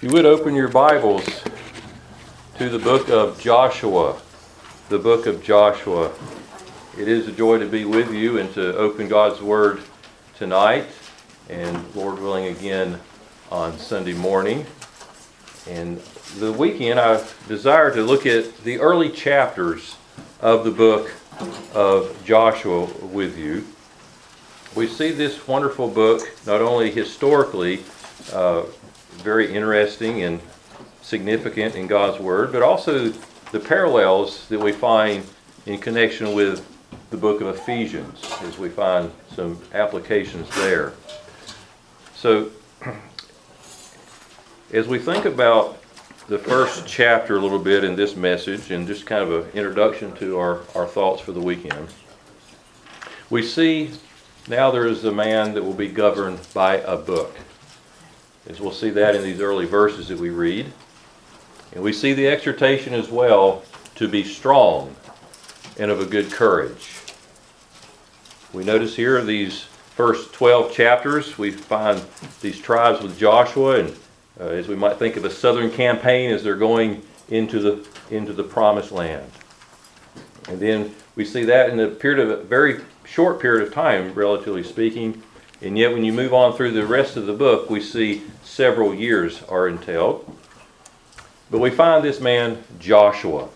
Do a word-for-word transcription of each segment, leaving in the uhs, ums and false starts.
You would open your Bibles to the book of Joshua. The book of Joshua. It is a joy to be with you and to open God's Word tonight, and Lord willing again on Sunday morning. And the weekend I desire to look at the early chapters of the book of Joshua with you. We see this wonderful book not only historically uh, very interesting and significant in God's Word, but also the parallels that we find in connection with the book of Ephesians, as we find some applications there. So, as we think about the first chapter a little bit in this message, and just kind of an introduction to our, our thoughts for the weekend, we see now there is a man that will be governed by a book. As we'll see that in these early verses that we read. And we see the exhortation as well to be strong and of a good courage. We notice here these first twelve chapters, we find these tribes with Joshua, and uh, as we might think of a southern campaign as they're going into the into the promised land. And then we see that in a period of a very short period of time, relatively speaking. And yet when you move on through the rest of the book, we see several years are entailed. But we find this man, Joshua.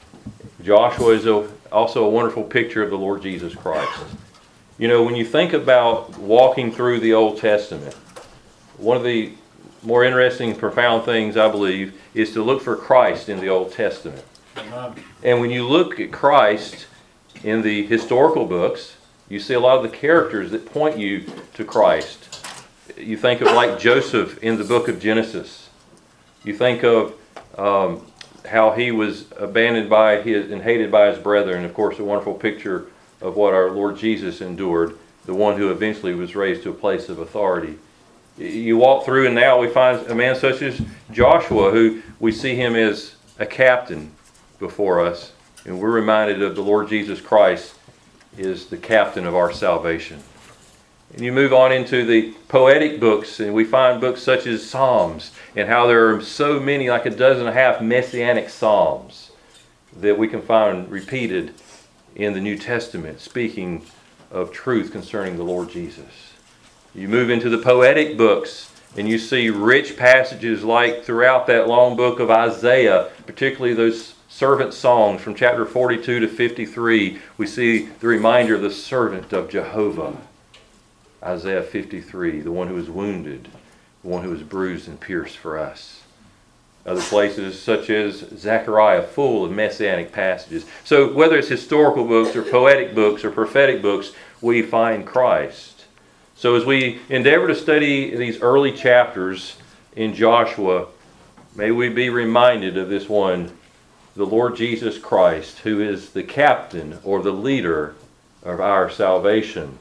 Joshua is a, also a wonderful picture of the Lord Jesus Christ. You know, when you think about walking through the Old Testament, one of the more interesting and profound things, I believe, is to look for Christ in the Old Testament. Amen. And when you look at Christ in the historical books, you see a lot of the characters that point you to Christ. You think of like Joseph in the book of Genesis. You think of um, how he was abandoned by his and hated by his brethren. And of course, a wonderful picture of what our Lord Jesus endured, the one who eventually was raised to a place of authority. You walk through, and now we find a man such as Joshua, who we see him as a captain before us. And we're reminded of the Lord Jesus Christ is the captain of our salvation. And you move on into the poetic books, and we find books such as Psalms, and how there are so many, like a dozen and a half messianic psalms that we can find repeated in the New Testament, speaking of truth concerning the Lord Jesus. You move into the poetic books, and you see rich passages like throughout that long book of Isaiah, particularly those servant songs from chapter forty-two to fifty-three. We see the reminder of the servant of Jehovah. Isaiah fifty-three, the one who was wounded, the one who was bruised and pierced for us. Other places such as Zechariah, full of messianic passages. So whether it's historical books or poetic books or prophetic books, we find Christ. So as we endeavor to study these early chapters in Joshua, may we be reminded of this one, the Lord Jesus Christ, who is the captain or the leader of our salvation.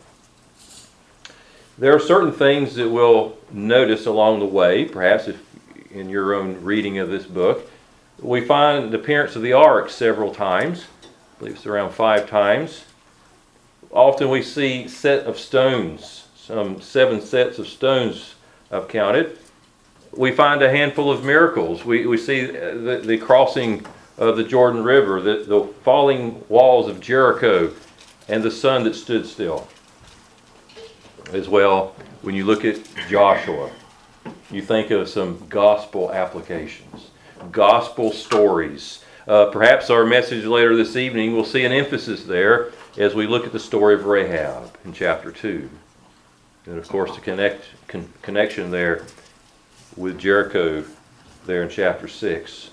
There are certain things that we'll notice along the way, perhaps if in your own reading of this book. We find the appearance of the ark several times. I believe it's around five times. Often we see set of stones, some seven sets of stones I've counted. We find a handful of miracles. We, we see the, the crossing of the Jordan River, the, the falling walls of Jericho, and the sun that stood still. As well, when you look at Joshua, you think of some gospel applications, gospel stories. Uh, perhaps our message later this evening will see an emphasis there as we look at the story of Rahab in chapter two. And of course, the connect, con- connection there with Jericho there in chapter six.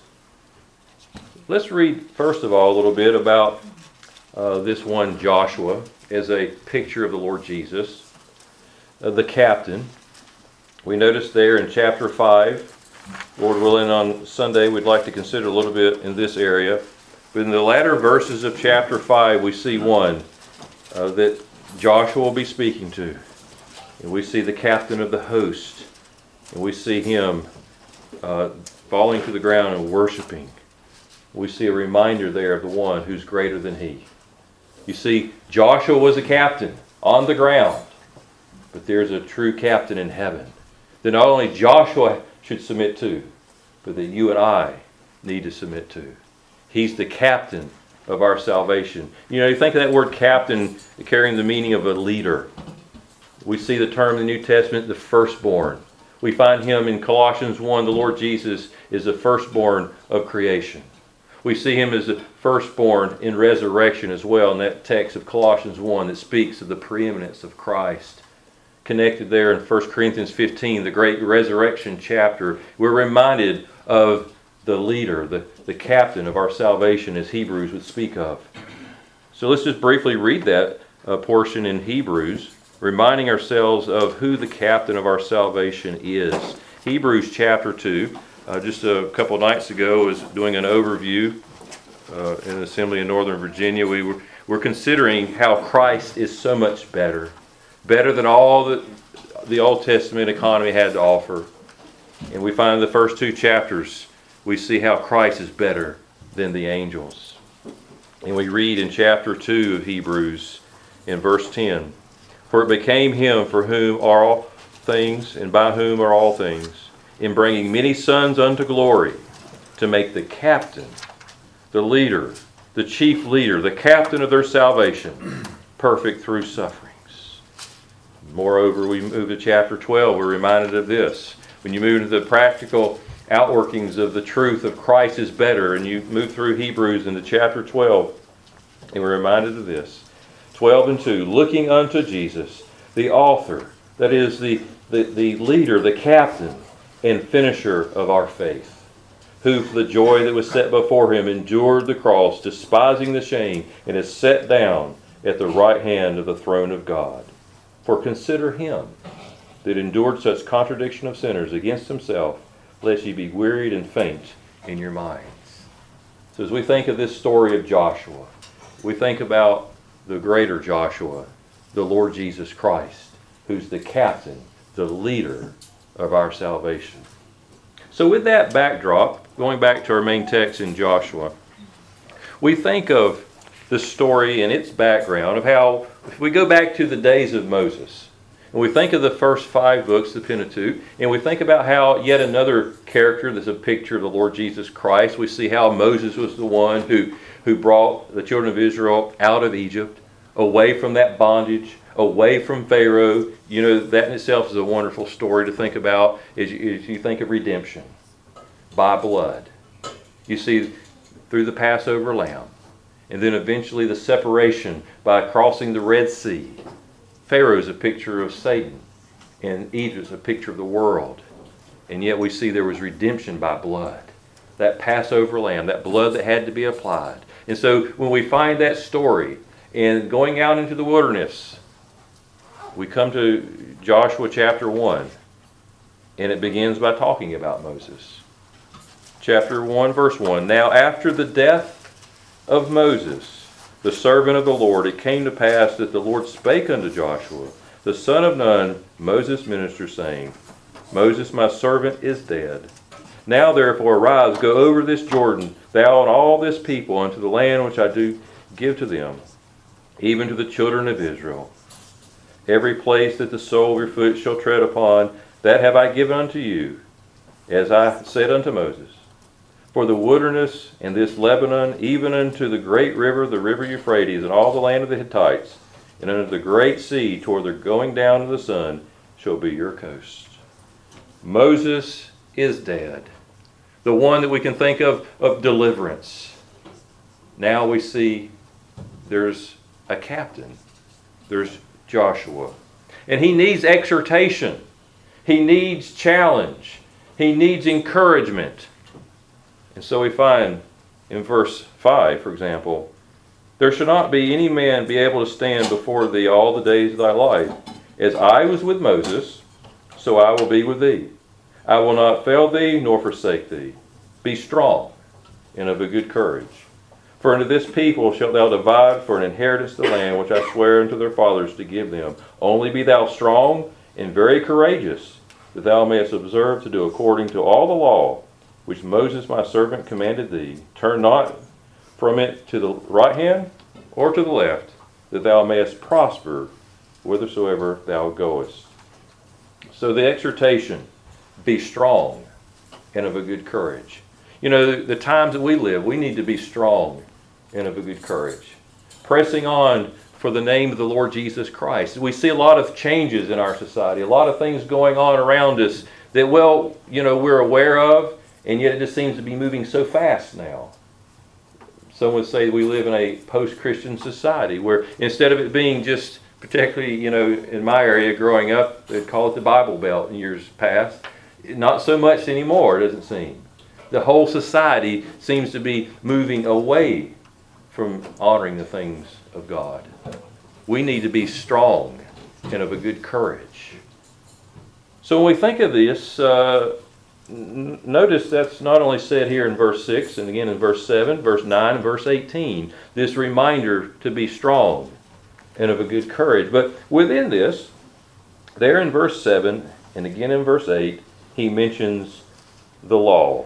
Let's read, first of all, a little bit about uh, this one Joshua as a picture of the Lord Jesus, uh, the captain. We notice there in chapter five, Lord willing on Sunday, we'd like to consider a little bit in this area. But in the latter verses of chapter five, we see one uh, that Joshua will be speaking to. And we see the captain of the host. And we see him uh, falling to the ground and worshiping. We see a reminder there of the one who's greater than he. You see, Joshua was a captain on the ground, but there's a true captain in heaven that not only Joshua should submit to, but that you and I need to submit to. He's the captain of our salvation. You know, you think of that word captain carrying the meaning of a leader. We see the term in the New Testament, the firstborn. We find him in Colossians one, the Lord Jesus is the firstborn of creation. We see him as the firstborn in resurrection as well in that text of Colossians one that speaks of the preeminence of Christ. Connected there in First Corinthians fifteen, the great resurrection chapter, we're reminded of the leader, the, the captain of our salvation, as Hebrews would speak of. So let's just briefly read that uh, portion in Hebrews, reminding ourselves of who the captain of our salvation is. Hebrews chapter two, uh, just a couple of nights ago, was doing an overview uh, in the Assembly in Northern Virginia. We were, were considering how Christ is so much better, better than all that the Old Testament economy had to offer. And we find in the first two chapters, we see how Christ is better than the angels. And we read in chapter two of Hebrews, in verse ten, "For it became him for whom are all things, and by whom are all things, in bringing many sons unto glory, to make the captain, the leader, the chief leader, the captain of their salvation, perfect through sufferings." Moreover, we move to chapter twelve, we're reminded of this. When you move to the practical outworkings of the truth of Christ is better, and you move through Hebrews into chapter twelve, and we're reminded of this. twelve and two, "Looking unto Jesus, the author," that is the, the, the leader, the captain, and finisher of our faith, who for the joy that was set before him endured the cross, despising the shame, and is set down at the right hand of the throne of God. For consider him that endured such contradiction of sinners against himself, lest ye be wearied and faint in your minds. So as we think of this story of Joshua, we think about the greater Joshua, the Lord Jesus Christ, who's the captain, the leader of our salvation. So with that backdrop, going back to our main text in Joshua, we think of the story and its background of how, if we go back to the days of Moses, and we think of the first five books, the Pentateuch, and we think about how yet another character that's a picture of the Lord Jesus Christ. We see how Moses was the one who, who brought the children of Israel out of Egypt, away from that bondage, away from Pharaoh. You know, that in itself is a wonderful story to think about as you, as you think of redemption by blood. You see through the Passover lamb, and then eventually the separation by crossing the Red Sea. Pharaoh is a picture of Satan, and Egypt is a picture of the world. And yet we see there was redemption by blood. That Passover lamb, that blood that had to be applied. And so when we find that story, and going out into the wilderness, we come to Joshua chapter one, and it begins by talking about Moses. Chapter one, verse one, "Now after the death of Moses, the servant of the Lord, it came to pass that the Lord spake unto Joshua, the son of Nun, Moses' minister, saying, Moses my servant is dead. Now therefore arise, go over this Jordan, thou and all this people, unto the land which I do give to them, even to the children of Israel. Every place that the sole of your foot shall tread upon, that have I given unto you, as I said unto Moses. For the wilderness and this Lebanon, even unto the great river, the river Euphrates, and all the land of the Hittites, and unto the great sea toward the going down of the sun, shall be your coast." Moses is dead. The one that we can think of of deliverance. Now we see there's a captain. There's Joshua. And he needs exhortation. He needs challenge. He needs encouragement. And so we find in verse five, for example, "There shall not be any man be able to stand before thee all the days of thy life. As I was with Moses, so I will be with thee. I will not fail thee nor forsake thee. Be strong and of a good courage. For unto this people shalt thou divide for an inheritance the land which I swear unto their fathers to give them. Only be thou strong and very courageous, that thou mayest observe to do according to all the law which Moses my servant commanded thee. Turn not from it to the right hand or to the left, that thou mayest prosper whithersoever thou goest." So the exhortation, be strong and of a good courage. You know, the times that we live, we need to be strong and of a good courage. Pressing on for the name of the Lord Jesus Christ. We see a lot of changes in our society, a lot of things going on around us that, well, you know, we're aware of, and yet it just seems to be moving so fast now. Some would say we live in a post-Christian society where instead of it being just, particularly, you know, in my area growing up, they'd call it the Bible Belt in years past. Not so much anymore, it doesn't seem. The whole society seems to be moving away from honoring the things of God. We need to be strong and of a good courage. So when we think of this, uh, n- notice that's not only said here in verse six, and again in verse seven, verse nine, and verse eighteen, this reminder to be strong and of a good courage. But within this, there in verse seven, and again in verse eight, he mentions the law.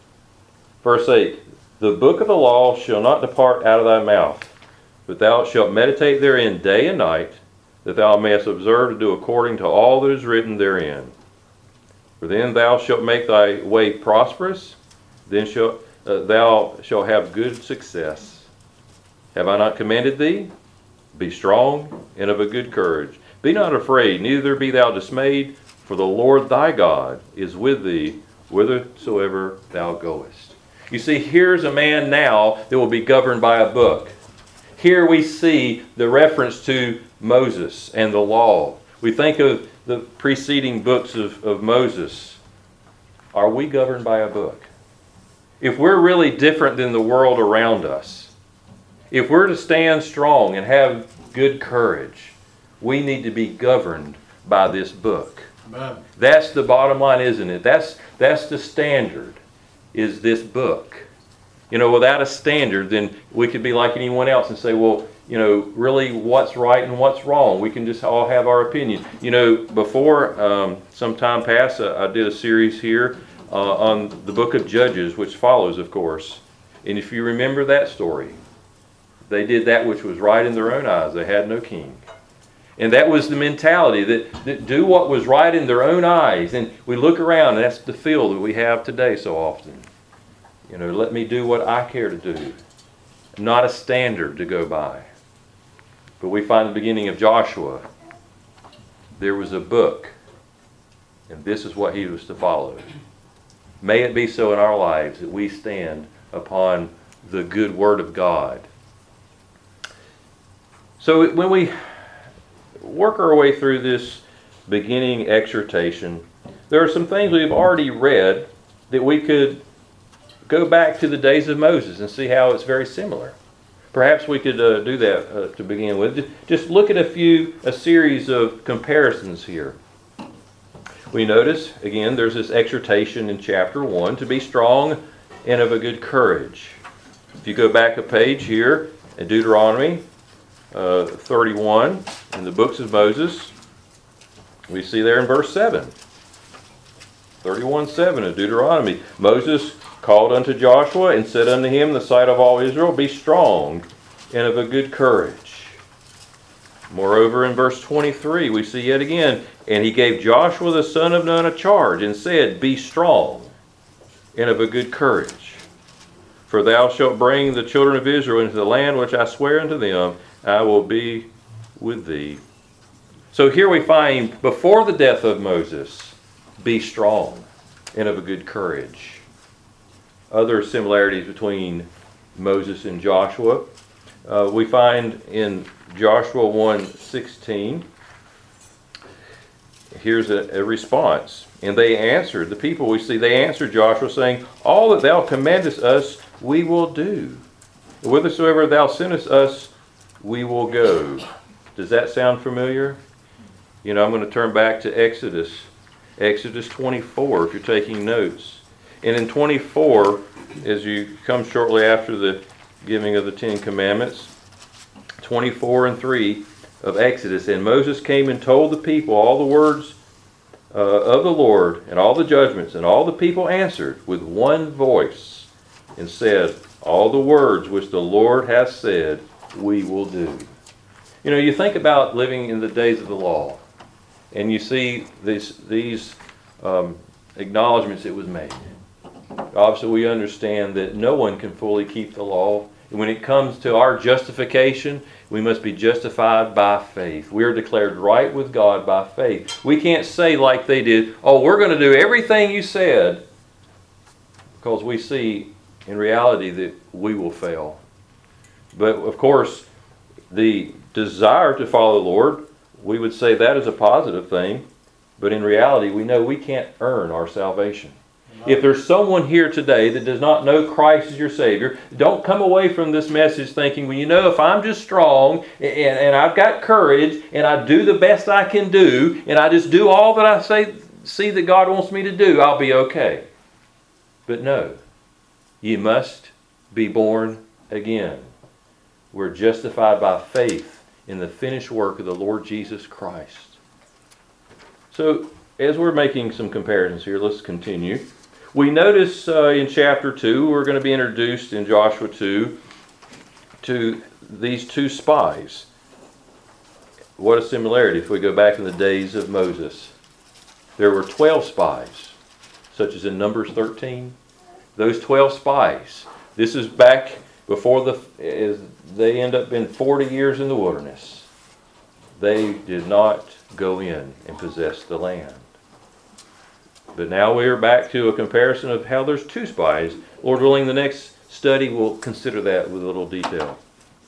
Verse eight, the book of the law shall not depart out of thy mouth, but thou shalt meditate therein day and night, that thou mayest observe to do according to all that is written therein. For then thou shalt make thy way prosperous, then shalt, uh, thou shalt have good success. Have I not commanded thee? Be strong and of a good courage. Be not afraid, neither be thou dismayed, for the Lord thy God is with thee whithersoever thou goest. You see, here's a man now that will be governed by a book. Here we see the reference to Moses and the law. We think of the preceding books of, of Moses. Are we governed by a book? If we're really different than the world around us, if we're to stand strong and have good courage, we need to be governed by this book. Amen. That's the bottom line, isn't it? That's, that's the standard, is this book. You know, without a standard, then we could be like anyone else and say, well, you know, really what's right and what's wrong? We can just all have our opinion. You know, before, um, some time past, uh, I did a series here uh, on the book of Judges, which follows, of course. And if you remember that story, they did that which was right in their own eyes. They had no king. And that was the mentality, that, that do what was right in their own eyes. And we look around, and that's the feel that we have today so often. You know, let me do what I care to do. Not a standard to go by. But we find the beginning of Joshua. There was a book. And this is what he was to follow. May it be so in our lives that we stand upon the good word of God. So when we work our way through this beginning exhortation, there are some things we've already read that we could go back to the days of Moses and see how it's very similar. Perhaps we could uh, do that uh, to begin with. Just look at a few, a series of comparisons here. We notice, again, there's this exhortation in chapter one to be strong and of a good courage. If you go back a page here in Deuteronomy uh, thirty-one, in the books of Moses, we see there in verse seven. thirty-one seven of Deuteronomy. Moses called unto Joshua and said unto him in the sight of all Israel, be strong and of a good courage. Moreover, in verse twenty-three, we see yet again, and he gave Joshua the son of Nun a charge and said, be strong and of a good courage. For thou shalt bring the children of Israel into the land which I swear unto them, I will be with thee. So here we find, before the death of Moses, be strong and of a good courage. Other similarities between Moses and Joshua. Uh, we find in Joshua one sixteen, here's a, a response. And they answered, the people we see, they answered Joshua, saying, all that thou commandest us, we will do. Whithersoever thou sendest us, we will go. Does that sound familiar? You know, I'm going to turn back to Exodus. Exodus twenty-four, if you're taking notes. And in twenty-four, as you come shortly after the giving of the Ten Commandments, twenty-four and three of Exodus, and Moses came and told the people all the words uh, of the Lord and all the judgments, and all the people answered with one voice and said, all the words which the Lord hath said, we will do. You know, you think about living in the days of the law, and you see these, these um, acknowledgments it was made. Obviously, we understand that no one can fully keep the law. And when it comes to our justification, we must be justified by faith. We are declared right with God by faith. We can't say like they did, oh, we're going to do everything you said, because we see in reality that we will fail. But of course, the desire to follow the Lord, we would say that is a positive thing. But in reality, we know we can't earn our salvation. If there's someone here today that does not know Christ as your Savior, don't come away from this message thinking, well, you know, if I'm just strong and, and I've got courage and I do the best I can do and I just do all that I say, see that God wants me to do, I'll be okay. But no, you must be born again. We're justified by faith in the finished work of the Lord Jesus Christ. So, as we're making some comparisons here, let's continue. We notice uh, in chapter two, we're going to be introduced in Joshua two to these two spies. What a similarity if we go back in the days of Moses. There were twelve spies, such as in Numbers thirteen. Those twelve spies. This is back before the, as they end up being forty years in the wilderness. They did not go in and possess the land. But now we are back to a comparison of how there's two spies. Lord willing, the next study will consider that with a little detail.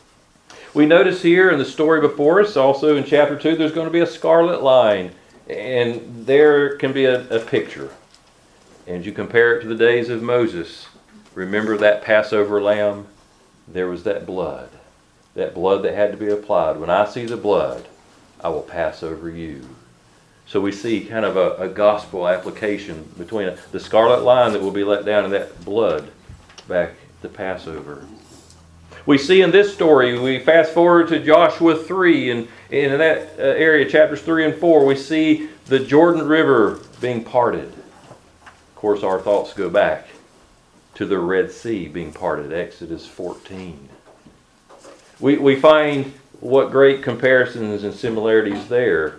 We notice here in the story before us, also in chapter two, there's going to be a scarlet line. And there can be a, a picture. And you compare it to the days of Moses. Remember that Passover lamb? There was that blood. That blood that had to be applied. When I see the blood, I will pass over you. So we see kind of a, a gospel application between a, the scarlet line that will be let down and that blood back to Passover. We see in this story, we fast forward to Joshua three, and, and in that uh, area, chapters three and four, we see the Jordan River being parted. Of course, our thoughts go back to the Red Sea being parted, Exodus fourteen. We, we find what great comparisons and similarities there.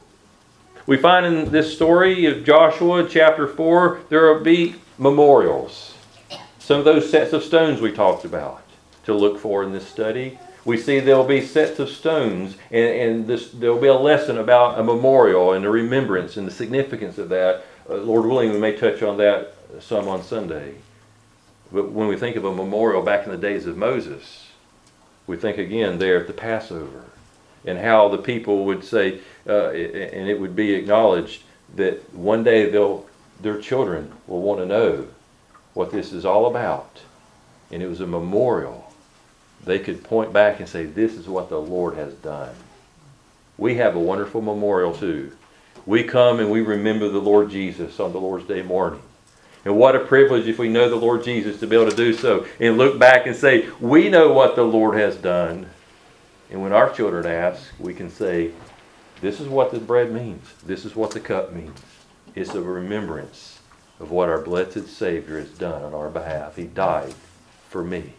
We find in this story of Joshua, chapter four, there will be memorials. Some of those sets of stones we talked about to look for in this study. We see there will be sets of stones, and, and this, there will be a lesson about a memorial and a remembrance and the significance of that. Uh, Lord willing, we may touch on that some on Sunday. But when we think of a memorial back in the days of Moses, we think again there at the Passover, and how the people would say, uh, and it would be acknowledged that one day they'll, their children will want to know what this is all about. And it was a memorial. They could point back and say, this is what the Lord has done. We have a wonderful memorial too. We come and we remember the Lord Jesus on the Lord's Day morning. And what a privilege if we know the Lord Jesus to be able to do so and look back and say, we know what the Lord has done. And when our children ask, we can say, this is what the bread means. This is what the cup means. It's a remembrance of what our blessed Savior has done on our behalf. He died for me.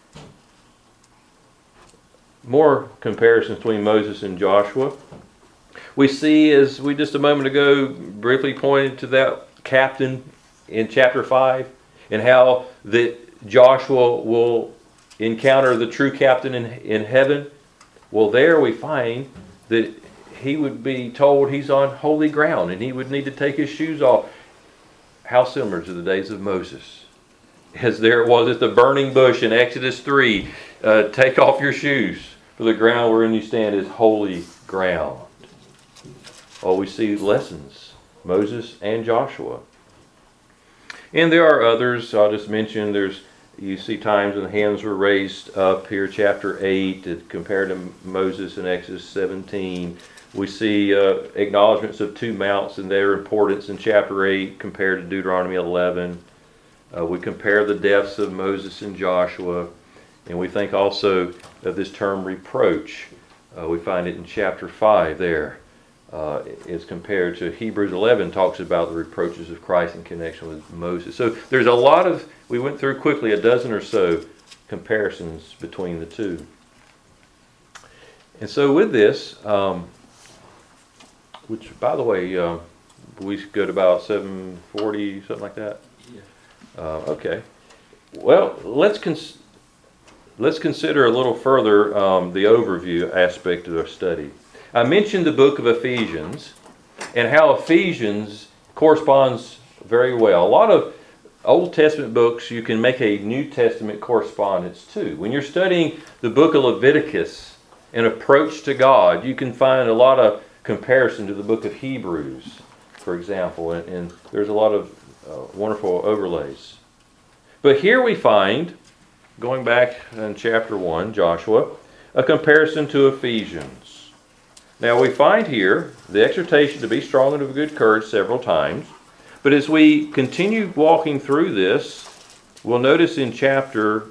More comparisons between Moses and Joshua. We see, as we just a moment ago briefly pointed to that captain in chapter five, and how that Joshua will encounter the true captain in, in heaven. Well, there we find that he would be told he's on holy ground and he would need to take his shoes off. How similar to the days of Moses. As there it was at the burning bush in Exodus three, uh, take off your shoes, for the ground wherein you stand is holy ground. Oh, we see lessons, Moses and Joshua. And there are others. I'll just mention there's, you see times when the hands were raised up here, chapter eight, compared to Moses in Exodus seventeen. We see uh, acknowledgments of two mounts and their importance in chapter eight compared to Deuteronomy eleven. Uh, we compare the deaths of Moses and Joshua. And we think also of this term reproach. Uh, we find it in chapter five there. Uh, is compared to Hebrews eleven, talks about the reproaches of Christ in connection with Moses. So there's a lot of, we went through quickly a dozen or so comparisons between the two. And so with this, um, which by the way, uh, we go to about seven forty, something like that. Yeah. Uh, okay. Well, let's cons- let's consider a little further um, the overview aspect of our study. I mentioned the book of Ephesians and how Ephesians corresponds very well. A lot of Old Testament books you can make a New Testament correspondence to. When you're studying the book of Leviticus, an approach to God, you can find a lot of comparison to the book of Hebrews, for example, and, and there's a lot of uh, wonderful overlays. But here we find, going back in chapter one, Joshua, a comparison to Ephesians. Now we find here the exhortation to be strong and of good courage several times. But as we continue walking through this, we'll notice in chapter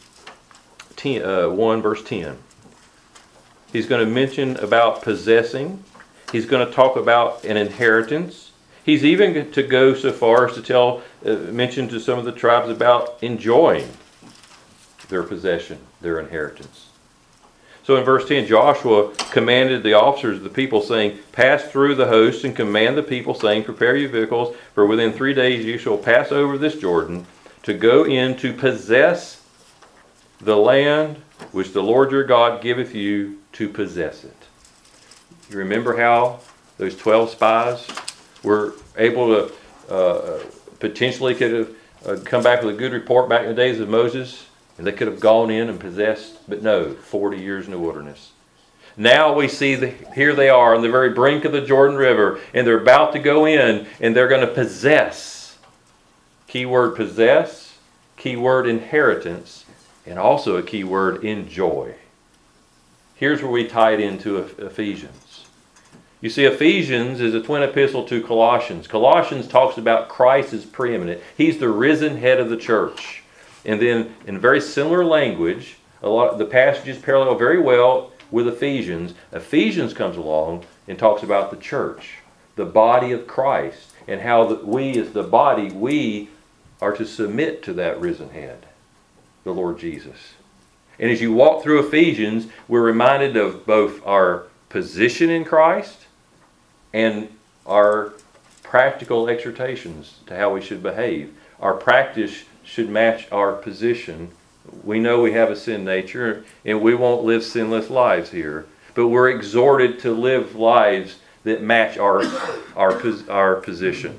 ten, uh, one, verse ten, he's going to mention about possessing. He's going to talk about an inheritance. He's even going to go so far as to tell, uh, mention to some of the tribes about enjoying their possession, their inheritance. So in verse ten, Joshua commanded the officers of the people, saying, pass through the host and command the people, saying, prepare your vehicles, for within three days you shall pass over this Jordan to go in to possess the land which the Lord your God giveth you to possess it. You remember how those twelve spies were able to, uh, potentially could have uh, come back with a good report back in the days of Moses? And they could have gone in and possessed, but no, forty years in the wilderness. Now we see that here they are on the very brink of the Jordan River, and they're about to go in, and they're going to possess. Key word possess, key word inheritance, and also a key word enjoy. Here's where we tie it into Ephesians. You see, Ephesians is a twin epistle to Colossians. Colossians talks about Christ as preeminent. He's the risen head of the church. And then, in very similar language, a lot the passages parallel very well with Ephesians. Ephesians comes along and talks about the church, the body of Christ, and how the, we, as the body, we are to submit to that risen head, the Lord Jesus. And as you walk through Ephesians, we're reminded of both our position in Christ and our practical exhortations to how we should behave. Our practice should match our position. We know we have a sin nature, and we won't live sinless lives here. But we're exhorted to live lives that match our our our position.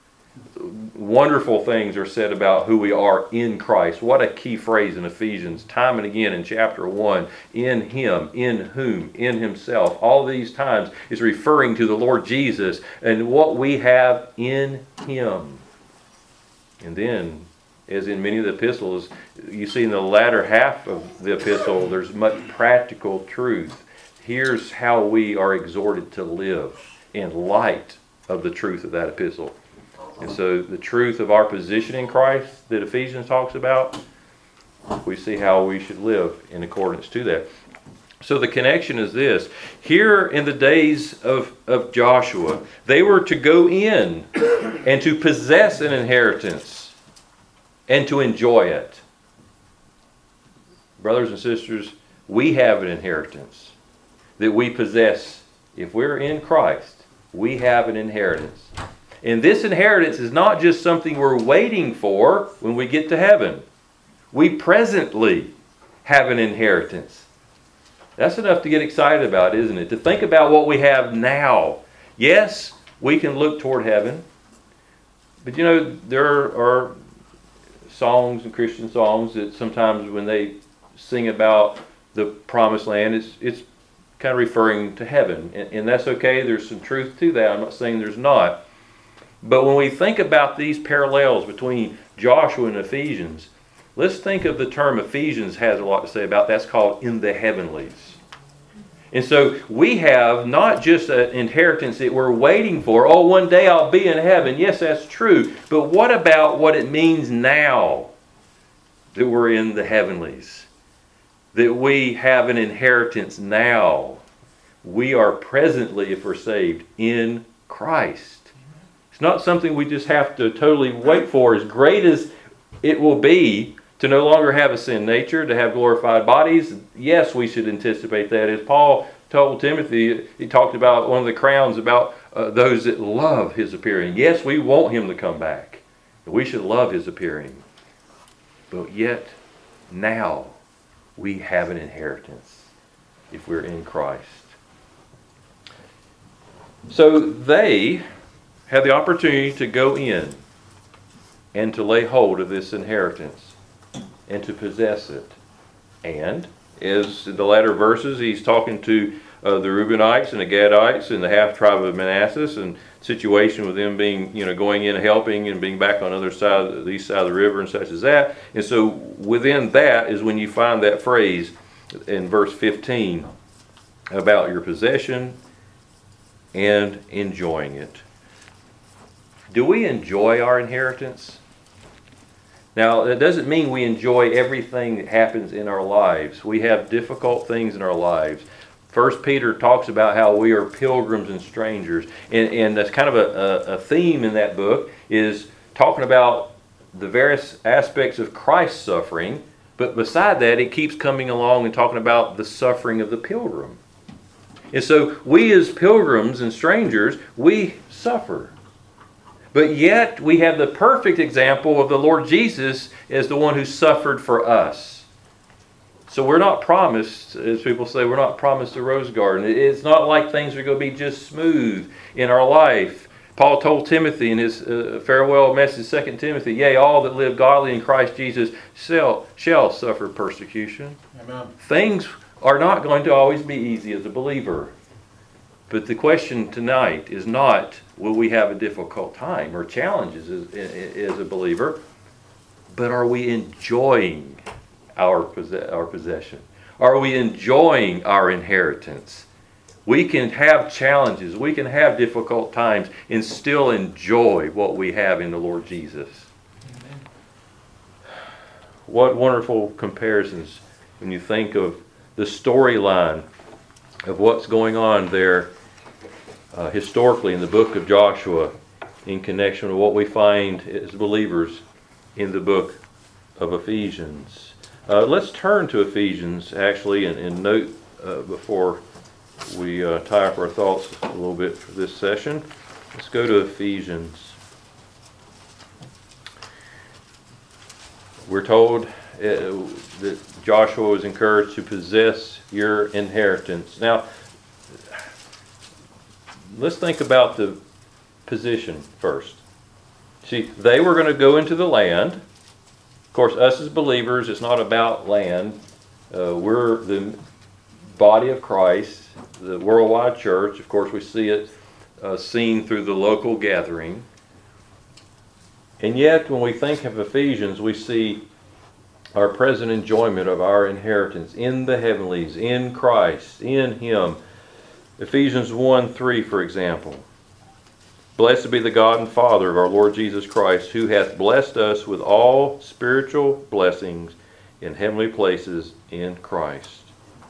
Wonderful things are said about who we are in Christ. What a key phrase in Ephesians, time and again in chapter one. In Him, in whom, in Himself. All these times is referring to the Lord Jesus and what we have in Him. And then, as in many of the epistles, you see in the latter half of the epistle, there's much practical truth. Here's how we are exhorted to live in light of the truth of that epistle. And so the truth of our position in Christ that Ephesians talks about, we see how we should live in accordance to that. So the connection is this. Here in the days of, of Joshua, they were to go in and to possess an inheritance and to enjoy it. Brothers and sisters, we have an inheritance that we possess. If we're in Christ, we have an inheritance. And this inheritance is not just something we're waiting for when we get to heaven. We presently have an inheritance. That's enough to get excited about, isn't it? To think about what we have now. Yes, we can look toward heaven. But you know, there are songs and Christian songs that sometimes when they sing about the promised land, it's it's kind of referring to heaven. And, and that's okay. There's some truth to that. I'm not saying there's not. But when we think about these parallels between Joshua and Ephesians, let's think of the term Ephesians has a lot to say about. That's called in the heavenlies. And so we have not just an inheritance that we're waiting for. Oh, one day I'll be in heaven. Yes, that's true. But what about what it means now that we're in the heavenlies? That we have an inheritance now. We are presently, if we're saved, in Christ. It's not something we just have to totally wait for. As great as it will be to no longer have a sin nature, to have glorified bodies, yes, we should anticipate that. As Paul told Timothy, he talked about one of the crowns about uh, those that love his appearing. Yes, we want him to come back. We should love His appearing. But yet, now, we have an inheritance if we're in Christ. So they have the opportunity to go in and to lay hold of this inheritance and to possess it. And as in the latter verses, he's talking to uh, the Reubenites and the Gadites and the half tribe of Manasseh, and situation with them being, you know, going in and helping and being back on the other side, the east side of the river and such as that. And so within that is when you find that phrase in verse fifteen about your possession and enjoying it. Do we enjoy our inheritance? Now, that doesn't mean we enjoy everything that happens in our lives. We have difficult things in our lives. First Peter talks about how we are pilgrims and strangers. And, and that's kind of a, a theme in that book, is talking about the various aspects of Christ's suffering. But beside that, it keeps coming along and talking about the suffering of the pilgrim. And so we as pilgrims and strangers, we suffer. But yet we have the perfect example of the Lord Jesus as the one who suffered for us. So we're not promised, as people say, we're not promised a rose garden. It's not like things are going to be just smooth in our life. Paul told Timothy in his uh, farewell message, Second Timothy, yea, all that live godly in Christ Jesus shall, shall suffer persecution. Amen. Things are not going to always be easy as a believer. But the question tonight is not, will we have a difficult time or challenges as, as a believer, but are we enjoying our, possess, our possession? Are we enjoying our inheritance? We can have challenges, we can have difficult times, and still enjoy what we have in the Lord Jesus. Amen. What wonderful comparisons when you think of the storyline of what's going on there uh, historically in the book of Joshua in connection with what we find as believers in the book of Ephesians. Uh, let's turn to Ephesians actually and, and note uh, before we uh, tie up our thoughts a little bit for this session. Let's go to Ephesians. We're told uh, that Joshua was encouraged to possess your inheritance. Now, let's think about the position first. See, they were going to go into the land. Of course, us as believers, it's not about land. Uh, we're the body of Christ, the worldwide church. Of course, we see it uh, seen through the local gathering. And yet, when we think of Ephesians, we see our present enjoyment of our inheritance in the heavenlies, in Christ, in Him. Ephesians one three, for example. Blessed be the God and Father of our Lord Jesus Christ, who hath blessed us with all spiritual blessings in heavenly places in Christ.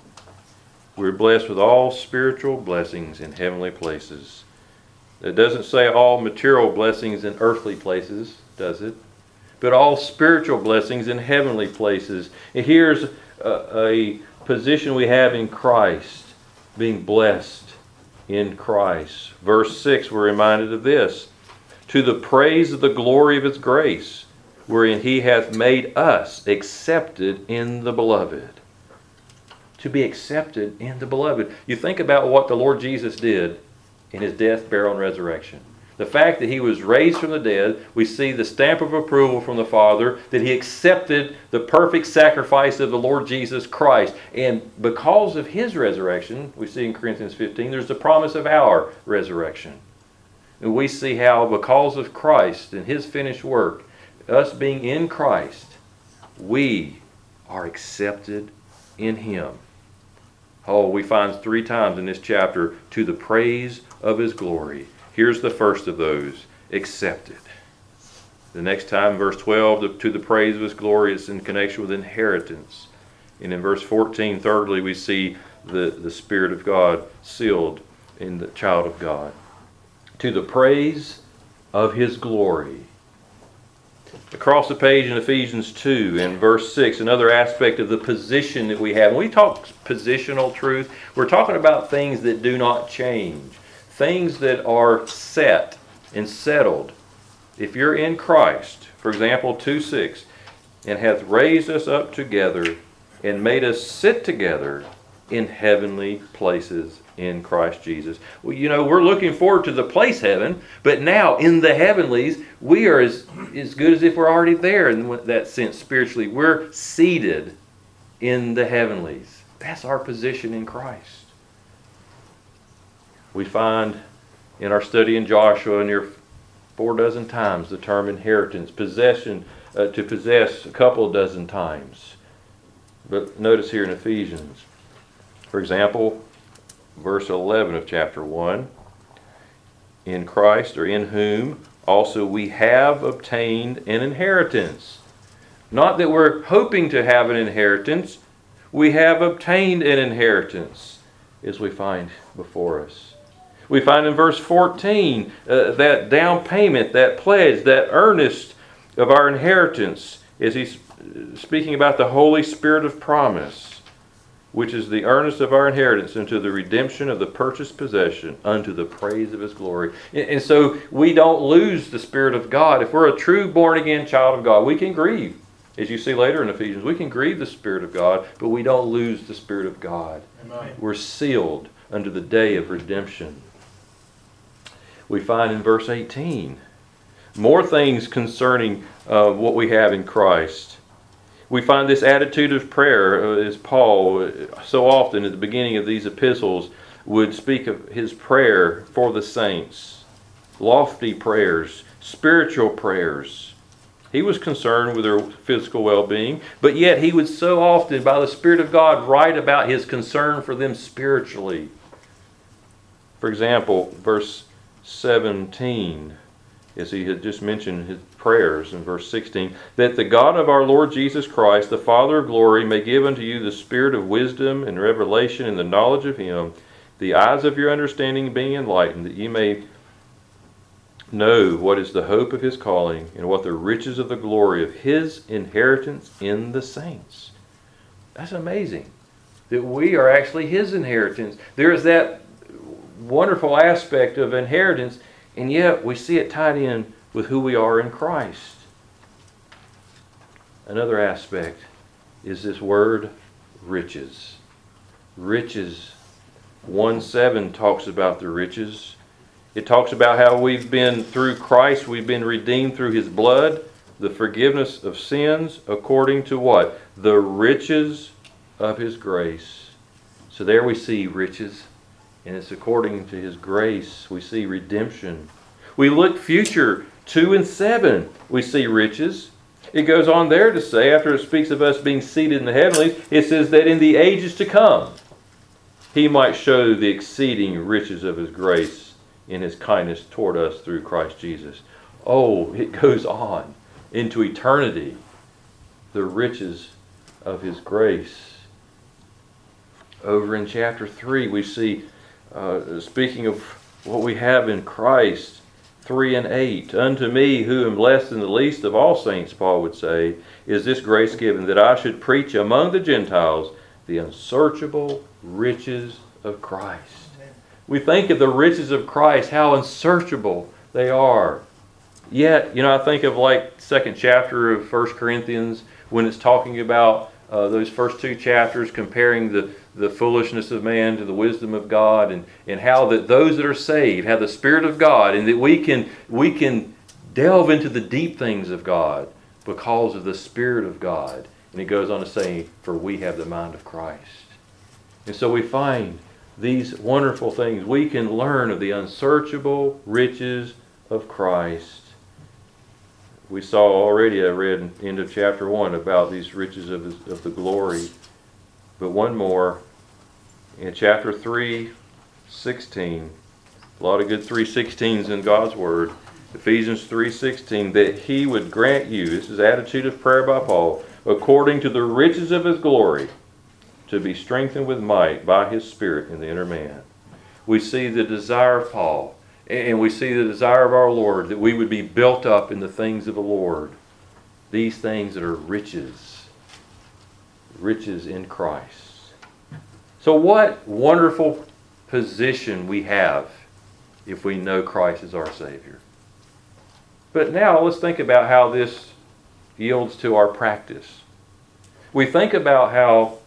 We're blessed with all spiritual blessings in heavenly places. It doesn't say all material blessings in earthly places, does it? But all spiritual blessings in heavenly places. And here's a, a position we have in Christ, being blessed in Christ. Verse six, we're reminded of this. To the praise of the glory of His grace, wherein He hath made us accepted in the beloved. To be accepted in the beloved. You think about what the Lord Jesus did in His death, burial, and resurrection. The fact that He was raised from the dead, we see the stamp of approval from the Father, that He accepted the perfect sacrifice of the Lord Jesus Christ. And because of His resurrection, we see in Corinthians fifteen, there's the promise of our resurrection. And we see how because of Christ and His finished work, us being in Christ, we are accepted in Him. Oh, we find three times in this chapter, to the praise of His glory. Here's the first of those, accepted. The next time, verse twelve, to the praise of His glory, it's in connection with inheritance. And in verse fourteen, thirdly, we see the, the Spirit of God sealed in the child of God. To the praise of His glory. Across the page in Ephesians two, in verse six, another aspect of the position that we have. When we talk positional truth, we're talking about things that do not change. Things that are set and settled. If you're in Christ, For example, two six, and hath raised us up together and made us sit together in heavenly places in Christ Jesus. Well, you know, we're looking forward to the place heaven, but now in the heavenlies, we are as, as good as if we're already there in that sense spiritually. We're seated in the heavenlies. That's our position in Christ. We find in our study in Joshua near four dozen times the term inheritance, possession, uh, to possess a couple of dozen times. But notice here in Ephesians, for example, verse eleven of chapter one, in Christ, or in whom also we have obtained an inheritance. Not that we're hoping to have an inheritance, we have obtained an inheritance, as we find before us. We find in verse fourteen uh, that down payment, that pledge, that earnest of our inheritance, as he's speaking about the Holy Spirit of promise, which is the earnest of our inheritance unto the redemption of the purchased possession, unto the praise of His glory. And so we don't lose the Spirit of God. If we're a true born-again child of God, we can grieve. As you see later in Ephesians, we can grieve the Spirit of God, but we don't lose the Spirit of God. Amen. We're sealed unto the day of redemption. We find in verse eighteen more things concerning uh, what we have in Christ. We find this attitude of prayer, uh, as Paul uh, so often at the beginning of these epistles would speak of his prayer for the saints. Lofty prayers, spiritual prayers. He was concerned with their physical well-being, but yet he would so often, by the Spirit of God, write about his concern for them spiritually. For example, verse seventeen, as he had just mentioned his prayers in verse sixteen, that the God of our Lord Jesus Christ, the Father of glory, may give unto you the spirit of wisdom and revelation in the knowledge of Him, the eyes of your understanding being enlightened, that ye may know what is the hope of His calling, and what the riches of the glory of His inheritance in the saints. That's amazing, that we are actually His inheritance. There is that wonderful aspect of inheritance, and yet we see it tied in with who we are in Christ. Another aspect is this word riches. Riches. one seven talks about the riches. It talks about how we've been, through Christ, we've been redeemed through His blood, the forgiveness of sins, according to what? The riches of His grace. So there we see riches. And it's according to His grace. We see redemption. We look future, two and seven. We see riches. It goes on there to say, after it speaks of us being seated in the heavenlies, it says that in the ages to come, He might show the exceeding riches of His grace in His kindness toward us through Christ Jesus. Oh, it goes on into eternity. The riches of His grace. Over in chapter three, we see Uh, speaking of what we have in Christ, three and eight. Unto me, who am less than the least of all saints, Paul would say, is this grace given, that I should preach among the Gentiles the unsearchable riches of Christ. Amen. We think of the riches of Christ, how unsearchable they are. Yet, you know, I think of like second chapter of First Corinthians, when it's talking about uh, those first two chapters, comparing the the foolishness of man to the wisdom of God, and, and how that those that are saved have the Spirit of God, and that we can we can delve into the deep things of God because of the Spirit of God. And it goes on to say, for we have the mind of Christ. And so we find these wonderful things. We can learn of the unsearchable riches of Christ. We saw already, I read in the end of chapter one, about these riches of, his, of the glory. But one more, in chapter three, sixteen, a lot of good three sixteens in God's Word. Ephesians three sixteen, that He would grant you, this is attitude of prayer by Paul, according to the riches of His glory, to be strengthened with might by His Spirit in the inner man. We see the desire of Paul, and we see the desire of our Lord, that we would be built up in the things of the Lord. These things that are riches. Riches in Christ. So what wonderful position we have if we know Christ is our Savior. But now let's think about how this yields to our practice. We think about how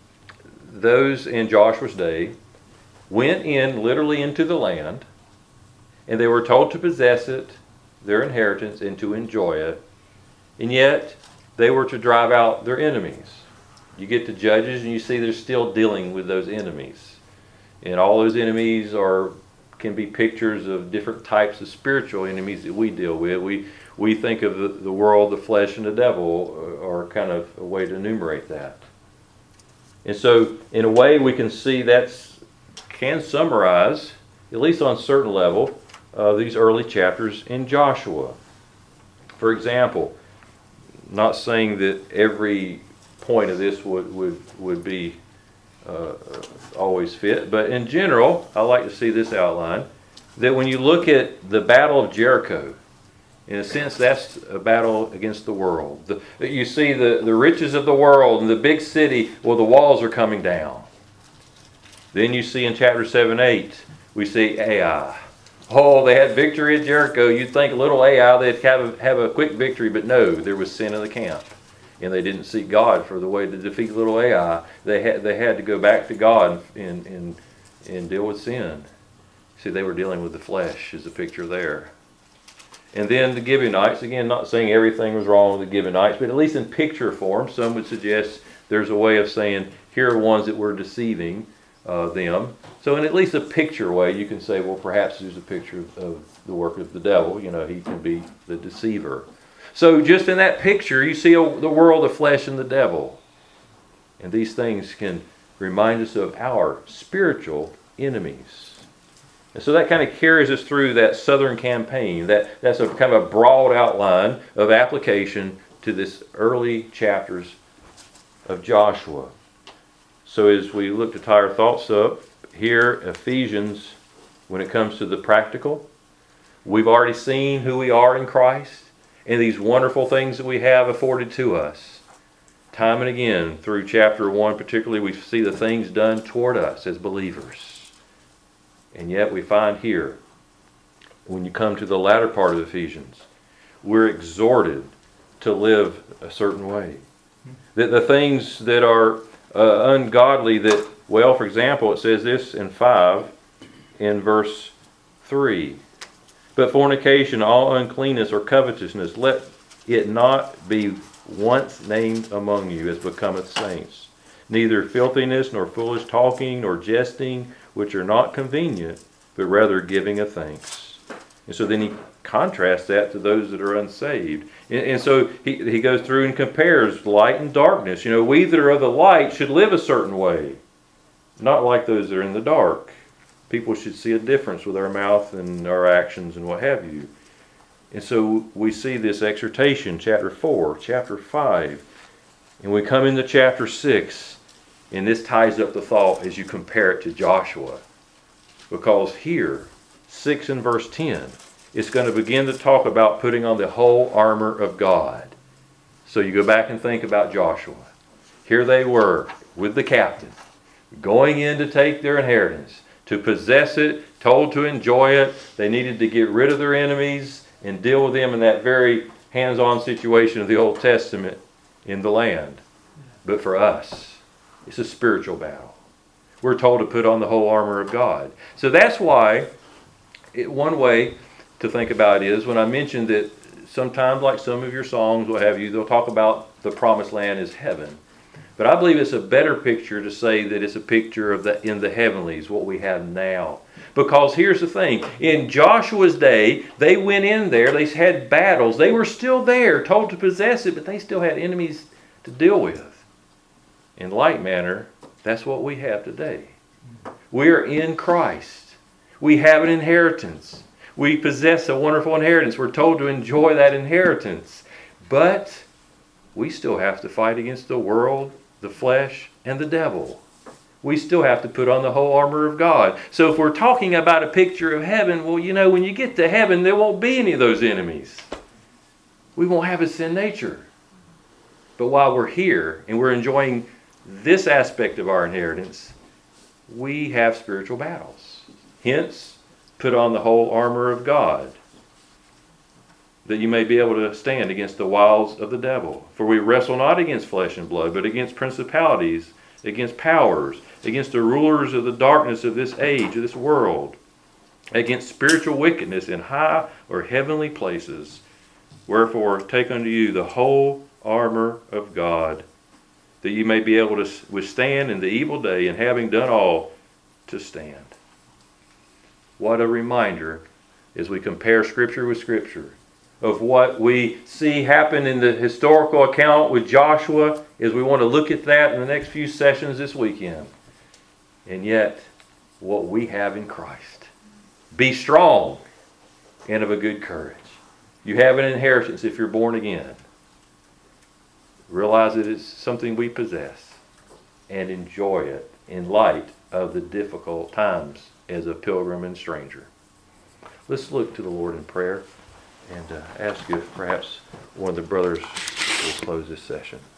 those in Joshua's day went in literally into the land, and they were told to possess it, their inheritance, and to enjoy it. And yet, they were to drive out their enemies. You get to Judges and you see they're still dealing with those enemies. And all those enemies are can be pictures of different types of spiritual enemies that we deal with. We we think of the, the world, the flesh, and the devil are kind of a way to enumerate that. And so, in a way, we can see that's can summarize, at least on a certain level, uh, these early chapters in Joshua. For example, not saying that every point of this would would would be uh, always fit, but in general, I like to see this outline that when you look at the Battle of Jericho, in a sense, that's a battle against the world. The, you see the, the riches of the world and the big city, well, the walls are coming down. Then you see in chapter seven, eight, we see Ai. Oh, they had victory at Jericho. You'd think little Ai, they'd have a, have a quick victory, but no, there was sin in the camp. And they didn't seek God for the way to defeat little Ai. They had, they had to go back to God and, and, and deal with sin. See, they were dealing with the flesh, is a picture there. And then the Gibeonites, again, not saying everything was wrong with the Gibeonites, but at least in picture form, some would suggest there's a way of saying, here are ones that were deceiving uh, them. So in at least a picture way, you can say, well, perhaps there's a picture of, of the work of the devil. You know, he can be the deceiver. So just in that picture, you see a, the world, the flesh, and the devil. And these things can remind us of our spiritual enemies. And so that kind of carries us through that southern campaign. That, that's a kind of a broad outline of application to this early chapters of Joshua. So as we look to tie our thoughts up, here, Ephesians, when it comes to the practical, we've already seen who we are in Christ and these wonderful things that we have afforded to us. Time and again, through chapter one particularly, we see the things done toward us as believers. And yet we find here, when you come to the latter part of Ephesians, we're exhorted to live a certain way. That the things that are uh, ungodly, that, well, for example, it says this in five, in verse three. But fornication, all uncleanness or covetousness, let it not be once named among you as becometh saints. Neither filthiness, nor foolish talking, nor jesting, which are not convenient, but rather giving of thanks. And so then he contrasts that to those that are unsaved. And, and so he, he goes through and compares light and darkness. You know, we that are of the light should live a certain way, not like those that are in the dark. People should see a difference with our mouth and our actions and what have you. And so we see this exhortation, chapter four, chapter five, and we come into chapter six, and this ties up the thought as you compare it to Joshua. Because here, six and verse ten, it's going to begin to talk about putting on the whole armor of God. So you go back and think about Joshua. Here they were with the captain, going in to take their inheritance, to possess it, told to enjoy it. They needed to get rid of their enemies and deal with them in that very hands-on situation of the Old Testament in the land. But for us, it's a spiritual battle. We're told to put on the whole armor of God. So that's why it, one way to think about it is when I mentioned that sometimes, like some of your songs, what have you, they'll talk about the promised land as heaven. But I believe it's a better picture to say that it's a picture of the in the heavenlies, what we have now. Because here's the thing. In Joshua's day, they went in there, they had battles. They were still there, told to possess it, but they still had enemies to deal with. In like manner, that's what we have today. We are in Christ. We have an inheritance. We possess a wonderful inheritance. We're told to enjoy that inheritance. But we still have to fight against the world, the flesh, and the devil. We still have to put on the whole armor of God. So if we're talking about a picture of heaven, well, you know, when you get to heaven, there won't be any of those enemies. We won't have a sin nature. But while we're here and we're enjoying this aspect of our inheritance, we have spiritual battles. Hence, put on the whole armor of God. that you may be able to stand against the wiles of the devil. For we wrestle not against flesh and blood, but against principalities, against powers, against the rulers of the darkness of this age, of this world, against spiritual wickedness in high or heavenly places. Wherefore take unto you the whole armor of God, that you may be able to withstand in the evil day, and having done all, to stand. What a reminder as we compare Scripture with Scripture of what we see happen in the historical account with Joshua, as we want to look at that in the next few sessions this weekend. And yet, what we have in Christ. Be strong and of a good courage. You have an inheritance if you're born again. Realize that it's something we possess and enjoy it in light of the difficult times as a pilgrim and stranger. Let's look to the Lord in prayer and uh, ask if perhaps one of the brothers will close this session.